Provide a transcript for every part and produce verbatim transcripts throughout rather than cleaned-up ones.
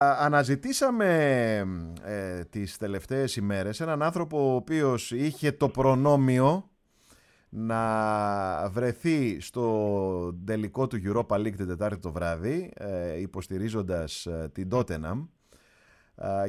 Αναζητήσαμε ε, τις τελευταίες ημέρες έναν άνθρωπο ο οποίος είχε το προνόμιο να βρεθεί στο τελικό του Europa League την Τετάρτη το βράδυ, ε, υποστηρίζοντας ε, την Tottenham, ε,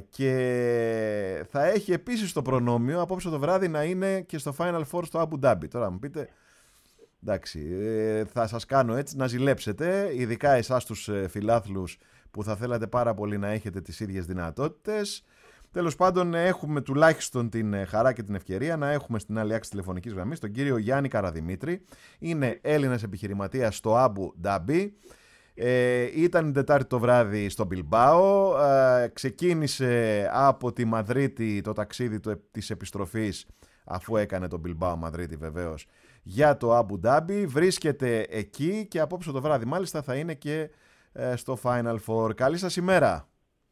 και θα έχει επίσης το προνόμιο απόψε το βράδυ να είναι και στο Final Four στο Abu Dhabi. Τώρα μου πείτε, εντάξει, ε, θα σας κάνω έτσι να ζηλέψετε, ειδικά εσάς τους ε, φιλάθλους που θα θέλατε πάρα πολύ να έχετε τις ίδιες δυνατότητες. Τέλος πάντων, έχουμε τουλάχιστον την χαρά και την ευκαιρία να έχουμε στην άλλη άκρη τηλεφωνικής γραμμής τον κύριο Γιάννη Καραδημήτρη. Είναι Έλληνας επιχειρηματίας στο Αμπου Ντάμπι. Ε, ήταν την Τετάρτη το βράδυ στο Μπιλμπάο. Ε, ξεκίνησε από τη Μαδρίτη το ταξίδι του, της επιστροφής, αφού έκανε το Μπιλμπάο Μαδρίτη βεβαίως, για το Αμπου Ντάμπι. Βρίσκεται εκεί και απόψε το βράδυ μάλιστα θα είναι και ε, στο Final Four. Καλή σας ημέρα.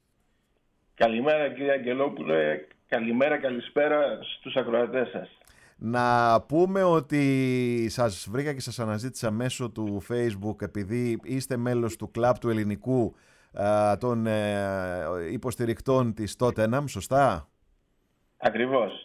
Καλημέρα κύριε Αγγελόπουλε, καλημέρα, καλησπέρα στους ακροατές σας. Να πούμε ότι σας βρήκα και σας αναζήτησα μέσω του Facebook επειδή είστε μέλος του κλαμπ του ελληνικού α, των ε, υποστηρικτών της Tottenham, σωστά? Ακριβώς.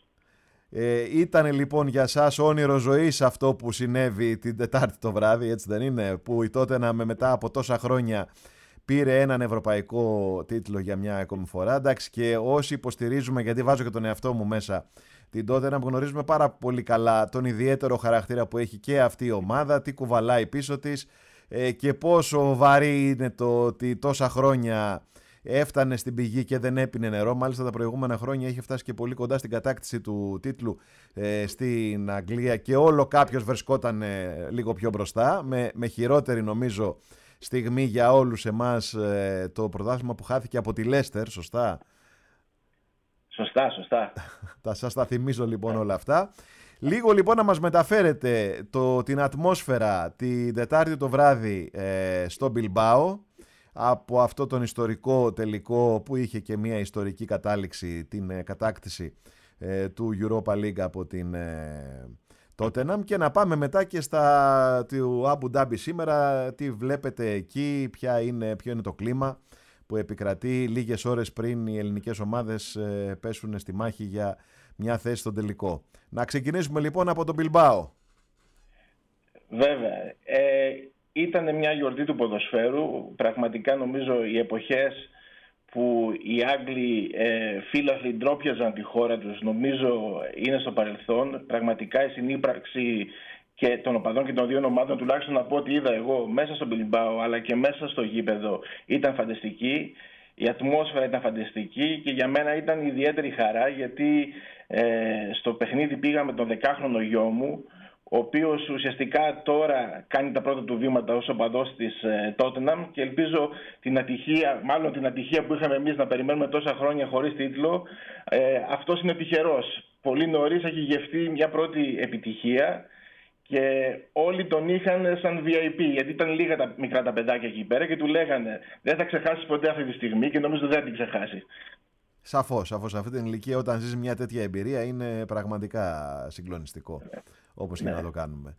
Ε, ήταν λοιπόν για σας όνειρο ζωής αυτό που συνέβη την Τετάρτη το βράδυ, έτσι δεν είναι? Που η Tottenham μετά από τόσα χρόνια πήρε έναν ευρωπαϊκό τίτλο για μια ακόμη φορά. Εντάξει, και όσοι υποστηρίζουμε, γιατί βάζω και τον εαυτό μου μέσα, την Tottenham, γνωρίζουμε πάρα πολύ καλά τον ιδιαίτερο χαρακτήρα που έχει και αυτή η ομάδα, τι κουβαλάει πίσω της ε, και πόσο βαρύ είναι το ότι τόσα χρόνια έφτανε στην πηγή και δεν έπινε νερό. Μάλιστα τα προηγούμενα χρόνια είχε φτάσει και πολύ κοντά στην κατάκτηση του τίτλου ε, στην Αγγλία και όλο κάποιος βρισκόταν ε, λίγο πιο μπροστά, με, με χειρότερη νομίζω στιγμή για όλους εμάς ε, το πρωτάθλημα που χάθηκε από τη Λέστερ, σωστά? Σωστά, σωστά. Τα σας τα θυμίζω λοιπόν όλα αυτά. Λίγο λοιπόν να μας μεταφέρετε το, την ατμόσφαιρα την Τετάρτη το βράδυ ε, στο Μπιλμπάο, από αυτό τον ιστορικό τελικό που είχε και μια ιστορική κατάληξη, την ε, κατάκτηση ε, του Europa League από την ε, Tottenham, και να πάμε μετά και στα του Abu Dhabi σήμερα. Τι βλέπετε εκεί, ποια είναι, ποιο είναι το κλίμα που επικρατεί λίγες ώρες πριν οι ελληνικές ομάδες ε, πέσουν στη μάχη για μια θέση στον τελικό. Να ξεκινήσουμε λοιπόν από τον Μπιλμπάο. Βέβαια. Ε, ήταν μια γιορτή του ποδοσφαίρου. Πραγματικά νομίζω οι εποχές που οι Άγγλοι ε, φίλαθλοι ντρόπιαζαν τη χώρα τους, νομίζω είναι στο παρελθόν. Πραγματικά η συνύπαρξη και των οπαδών και των δύο ομάδων, τουλάχιστον από ό,τι είδα εγώ μέσα στο Μπιλμπάο αλλά και μέσα στο γήπεδο, ήταν φανταστική. Η ατμόσφαιρα ήταν φανταστική και για μένα ήταν ιδιαίτερη χαρά, γιατί ε, στο παιχνίδι πήγα με τον δεκάχρονο γιο μου, ο οποίος ουσιαστικά τώρα κάνει τα πρώτα του βήματα ως οπαδός της ε, Tottenham, και ελπίζω την ατυχία, μάλλον την ατυχία που είχαμε εμείς να περιμένουμε τόσα χρόνια χωρίς τίτλο, ε, αυτός είναι τυχερός. Πολύ νωρίς έχει γευτεί μια πρώτη επιτυχία και όλοι τον είχαν σαν βι άι πι, γιατί ήταν λίγα τα μικρά τα παιδάκια εκεί πέρα και του λέγανε δεν θα ξεχάσεις ποτέ αυτή τη στιγμή, και νομίζω δεν θα την ξεχάσει. Σαφώς, σαφώς. Σε αυτή την ηλικία όταν ζεις μια τέτοια εμπειρία είναι πραγματικά συγκλονιστικό, όπως και ναι. να το κάνουμε.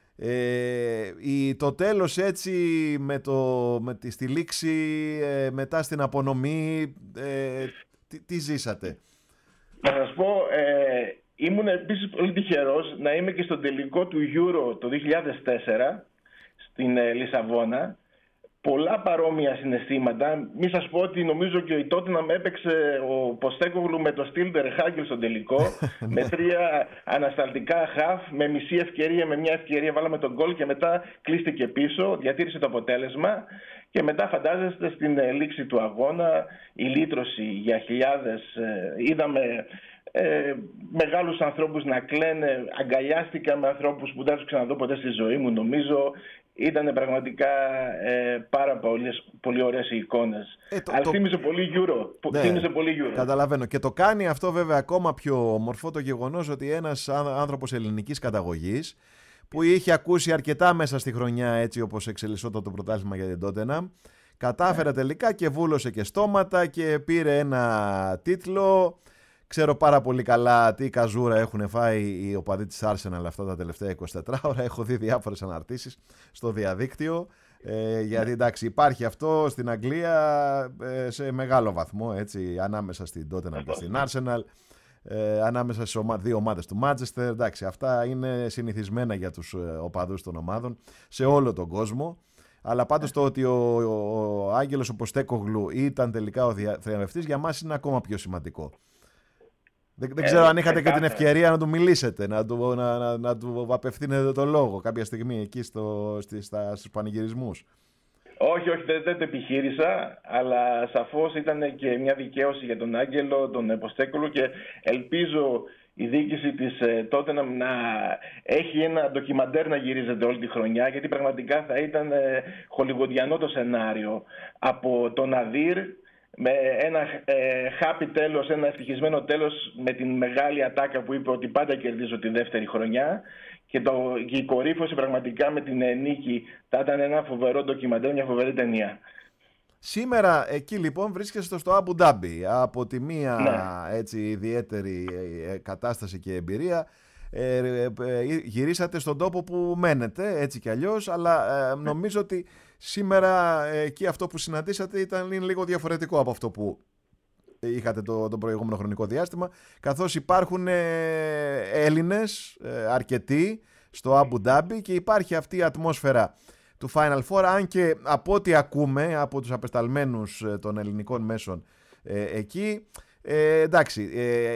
Ε, η, το τέλος έτσι με, το, με τη, στη λήξη, ε, μετά στην απονομή, ε, τι, τι ζήσατε? Να σας πω, ε, ήμουν επίσης πολύ τυχερός να είμαι και στο τελικό του Euro το δύο χιλιάδες τέσσερα στην ε, Λισαβόνα. Πολλά παρόμοια συναισθήματα. Μη σας πω ότι νομίζω και η Tottenham έπαιξε ο Ποστέκογλου με το Στίλτερ Χάγκελ στο τελικό με τρία ανασταλτικά χαφ, με μισή ευκαιρία, με μια ευκαιρία βάλαμε τον γκολ και μετά κλείστηκε πίσω, διατήρησε το αποτέλεσμα, και μετά φαντάζεστε στην λήξη του αγώνα η λύτρωση για χιλιάδες. Είδαμε ε, μεγάλους ανθρώπους να κλαίνε, αγκαλιάστηκα με ανθρώπους που δεν τους ξαναδώ ποτέ στη ζωή μου νομίζω. Ήταν πραγματικά ε, πάρα πολλές, πολύ ωραίες οι εικόνες. Ε, το, Αλλά το... θύμιζε πολύ Euro. Ναι, θύμιζε πολύ Euro. Καταλαβαίνω. Και το κάνει αυτό βέβαια ακόμα πιο ομορφό το γεγονός ότι ένας άνθρωπος ελληνικής καταγωγής, που είχε ακούσει αρκετά μέσα στη χρονιά έτσι όπως εξελισσόταν το πρωτάθλημα για την Tottenham, κατάφερε yeah. τελικά και βούλωσε και στόματα και πήρε ένα τίτλο. Ξέρω πάρα πολύ καλά τι καζούρα έχουν φάει οι οπαδοί της Arsenal αυτά τα τελευταία είκοσι τέσσερις ώρα. Έχω δει διάφορες αναρτήσεις στο διαδίκτυο. Ε, γιατί εντάξει, υπάρχει αυτό στην Αγγλία ε, σε μεγάλο βαθμό, έτσι, ανάμεσα στην Tottenham και στην Arsenal, ε, ανάμεσα στις ομα... δύο ομάδες του Manchester. Εντάξει, αυτά είναι συνηθισμένα για τους ε, οπαδούς των ομάδων σε όλο τον κόσμο. Αλλά πάντως το ότι ο, ο, ο Άγγελος ο Ποστέκογλου ήταν τελικά ο θριαμβευτής για μας είναι ακόμα πιο σημαντικό. Δεν, δεν ξέρω ε, αν είχατε και την ευκαιρία να του μιλήσετε, να του, να, να, να του απευθύνετε το λόγο κάποια στιγμή εκεί στο, στη, στα, στους πανηγυρισμούς. Όχι, όχι, δεν, δεν το επιχείρησα, αλλά σαφώς ήταν και μια δικαίωση για τον Άγγελο, τον Ποστέκογλου, και ελπίζω η διοίκηση της Tottenham να έχει ένα ντοκιμαντέρ να γυρίζεται όλη τη χρονιά, γιατί πραγματικά θα ήταν χολιγουντιανό το σενάριο. Από τον Αδύρ με ένα ε, happy τέλος, ένα ευτυχισμένο τέλος, με την μεγάλη ατάκα που είπε ότι πάντα κερδίζω τη δεύτερη χρονιά, και, το, και η κορύφωση πραγματικά με την ε, νίκη θα ήταν ένα φοβερό ντοκιμαντέρ, μια φοβερή ταινία. Σήμερα εκεί λοιπόν βρίσκεστε στο Αμπου Ντάμπι. Από τη μία ναι. έτσι ιδιαίτερη κατάσταση και εμπειρία ε, ε, ε, γυρίσατε στον τόπο που μένετε έτσι κι αλλιώς, αλλά ε, νομίζω ότι σήμερα ε, εκεί αυτό που συναντήσατε ήταν είναι λίγο διαφορετικό από αυτό που είχατε το, το προηγούμενο χρονικό διάστημα, καθώς υπάρχουν ε, Έλληνες ε, αρκετοί στο Αμπου Ντάμπι και υπάρχει αυτή η ατμόσφαιρα του Final Four, αν και από ό,τι ακούμε από τους απεσταλμένους των ελληνικών μέσων ε, εκεί, ε, εντάξει,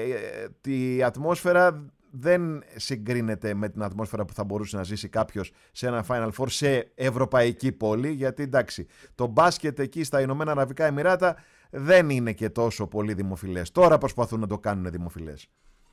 ε, η ατμόσφαιρα δεν συγκρίνεται με την ατμόσφαιρα που θα μπορούσε να ζήσει κάποιος σε ένα Final Four σε ευρωπαϊκή πόλη, γιατί εντάξει, το μπάσκετ εκεί στα Ηνωμένα Αραβικά Εμιράτα δεν είναι και τόσο πολύ δημοφιλές. Τώρα προσπαθούν να το κάνουν δημοφιλές.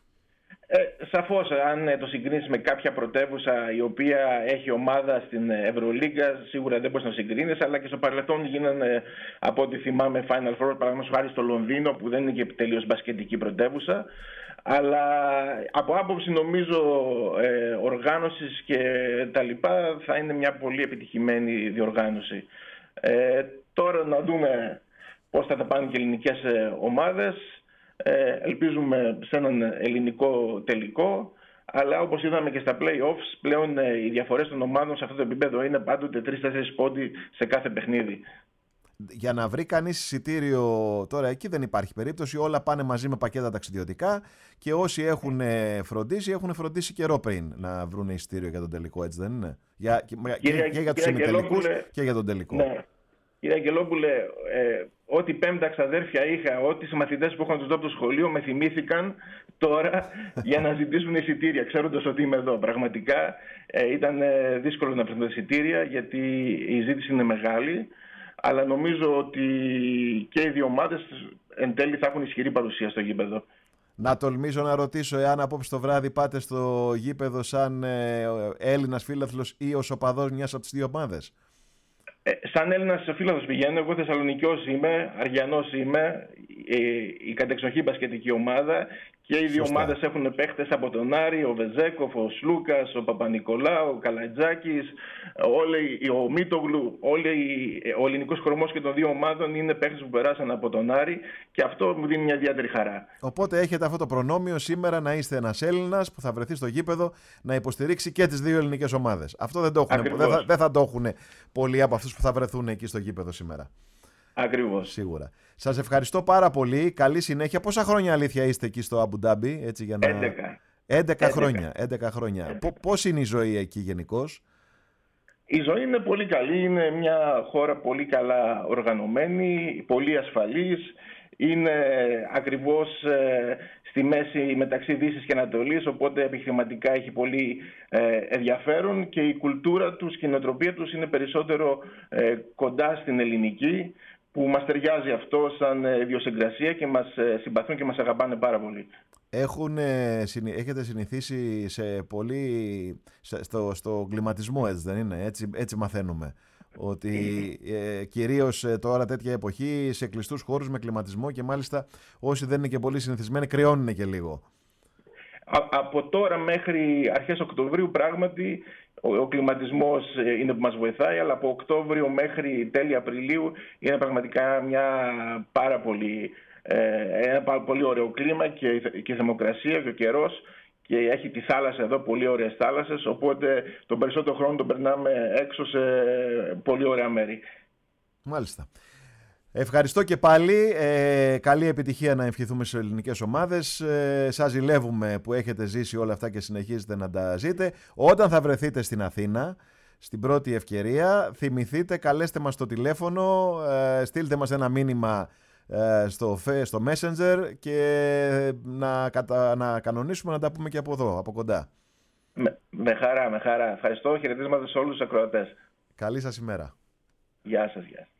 Ε, σαφώς, αν το συγκρίνεις με κάποια πρωτεύουσα η οποία έχει ομάδα στην Ευρωλίγκα, σίγουρα δεν μπορείς να συγκρίνεις, αλλά και στο παρελθόν γίνανε, από ό,τι θυμάμαι, Final Four, παραδείγματος χάρη στο Λονδίνο, που δεν είναι και τελείως μπασκετική πρωτεύουσα. Αλλά από άποψη, νομίζω, ε, οργάνωσης και τα λοιπά, θα είναι μια πολύ επιτυχημένη διοργάνωση. Ε, τώρα να δούμε πώς θα τα πάνε και ελληνικές ομάδες. Ε, ελπίζουμε σε έναν ελληνικό τελικό, αλλά όπως είδαμε και στα play-offs, πλέον ε, οι διαφορές των ομάδων σε αυτό το επίπεδο είναι πάντοτε τρεις τέσσερις πόντοι σε κάθε παιχνίδι. Για να βρει κανείς εισιτήριο τώρα εκεί δεν υπάρχει περίπτωση, όλα πάνε μαζί με πακέτα ταξιδιωτικά και όσοι έχουν φροντίσει, έχουν φροντίσει καιρό πριν να βρουν εισιτήριο για τον τελικό, έτσι δεν είναι? Για, κύριε, και, και για τους ημιτελικούς και για τον τελικό. Ναι. Κύριε Αγγελόπουλε, ε, ό,τι πέμπτα ξαδέρφια είχα, ό,τι συμμαθητές που είχαν τους δω από το σχολείο με θυμήθηκαν τώρα για να ζητήσουν εισιτήρια, ξέροντας ότι είμαι εδώ. Πραγματικά ε, ήταν ε, δύσκολο να βρουν εισιτήρια, γιατί η ζήτηση είναι μεγάλη, αλλά νομίζω ότι και οι δύο ομάδες εν τέλει θα έχουν ισχυρή παρουσία στο γήπεδο. Να τολμήσω να ρωτήσω εάν απόψε το βράδυ πάτε στο γήπεδο σαν ε, Έλληνας φίλαθλος ή ως οπαδός μιας από τις δύο ομάδες. Ε, σαν Έλληνας φίλαθλος πηγαίνω, εγώ Θεσσαλονικιός είμαι, Αργιανός είμαι, ε, η κατεξοχή μπασκετική ομάδα, και οι δύο ομάδες έχουν παίχτες από τον Άρη, ο Βεζέκοφ, ο Σλούκας, ο Παπα-Νικολάου, ο Καλατζάκης, όλοι, ο Μίτογλου, όλοι, ο ελληνικός κορμός και των δύο ομάδων είναι παίχτες που περάσαν από τον Άρη, και αυτό μου δίνει μια ιδιαίτερη χαρά. Οπότε έχετε αυτό το προνόμιο σήμερα να είστε ένας Έλληνας που θα βρεθεί στο γήπεδο να υποστηρίξει και τις δύο ελληνικές ομάδες. Αυτό δεν, το έχουν, δεν, θα, δεν θα το έχουν πολλοί από αυτούς που θα βρεθούν εκεί στο γήπεδο σήμερα. Ακριβώς. Σίγουρα. Σας ευχαριστώ πάρα πολύ. Καλή συνέχεια. Πόσα χρόνια αλήθεια είστε εκεί στο Αμπου Ντάμπι, έτσι για να... έντεκα. έντεκα χρόνια. έντεκα χρόνια. Πώς είναι η ζωή εκεί γενικώς? Η ζωή είναι πολύ καλή. Είναι μια χώρα πολύ καλά οργανωμένη, πολύ ασφαλής. Είναι ακριβώς ε, στη μέση μεταξύ Δύσης και Ανατολής, οπότε επιχειρηματικά έχει πολύ ε, ενδιαφέρον, και η κουλτούρα τους και η νοοτροπία τους είναι περισσότερο ε, κοντά στην ελληνική, που μας ταιριάζει αυτό σαν ιδιοσυγκρασία και μας ε, συμπαθούν και μας αγαπάνε πάρα πολύ. Έχουν, έχετε συνηθίσει σε πολύ, στο, στο κλιματισμό, έτσι δεν είναι? Έτσι, έτσι μαθαίνουμε. Ότι ε, κυρίως ε, τώρα τέτοια εποχή σε κλειστούς χώρους με κλιματισμό, και μάλιστα όσοι δεν είναι και πολύ συνηθισμένοι κρυώνουν και λίγο. Α, από τώρα μέχρι αρχές Οκτωβρίου πράγματι ο, ο κλιματισμός είναι που μας βοηθάει, αλλά από Οκτώβριο μέχρι τέλη Απριλίου είναι πραγματικά μια πάρα πολύ, ε, ένα πάρα πολύ ωραίο κλίμα, και, και η θερμοκρασία και ο καιρός, και έχει τη θάλασσα εδώ, πολύ ωραίες θάλασσες, οπότε τον περισσότερο χρόνο τον περνάμε έξω σε πολύ ωραία μέρη. Μάλιστα. Ευχαριστώ και πάλι. Ε, καλή επιτυχία να ευχηθούμε στις ελληνικές ομάδες. Ε, σας ζηλεύουμε που έχετε ζήσει όλα αυτά και συνεχίζετε να τα ζείτε. Όταν θα βρεθείτε στην Αθήνα, στην πρώτη ευκαιρία, θυμηθείτε, καλέστε μας στο τηλέφωνο, ε, στείλτε μας ένα μήνυμα ε, στο, στο Messenger και να, κατα, να κανονίσουμε να τα πούμε και από εδώ, από κοντά. Με, με χαρά, με χαρά. Ευχαριστώ. Χαιρετίσματα σε όλους τους ακροατές. Καλή σας ημέρα. Γεια σας, γεια σας.